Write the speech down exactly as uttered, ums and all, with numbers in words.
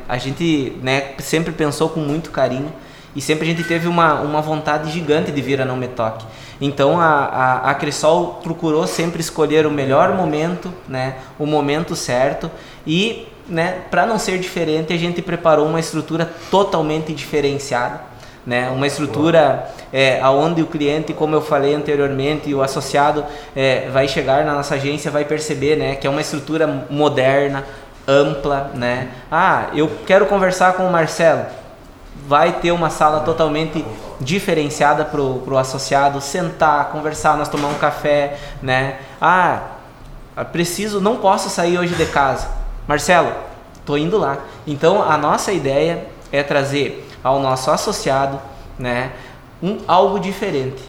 A gente, né, sempre pensou com muito carinho e sempre a gente teve uma, uma vontade gigante de vir a Não Me Toque. Então a, a, a Cresol procurou sempre escolher o melhor momento, né, o momento certo e, né, para não ser diferente, a gente preparou uma estrutura totalmente diferenciada, né, uma estrutura é, onde o cliente, como eu falei anteriormente, e o associado é, vai chegar na nossa agência, vai perceber, né, que é uma estrutura moderna, ampla, né? Ah, eu quero conversar com o Marcelo. Vai ter uma sala totalmente diferenciada para o associado sentar, conversar, nós tomar um café, né? Ah, preciso, não posso sair hoje de casa. Marcelo, tô indo lá. Então a nossa ideia é trazer ao nosso associado, né, um, algo diferente.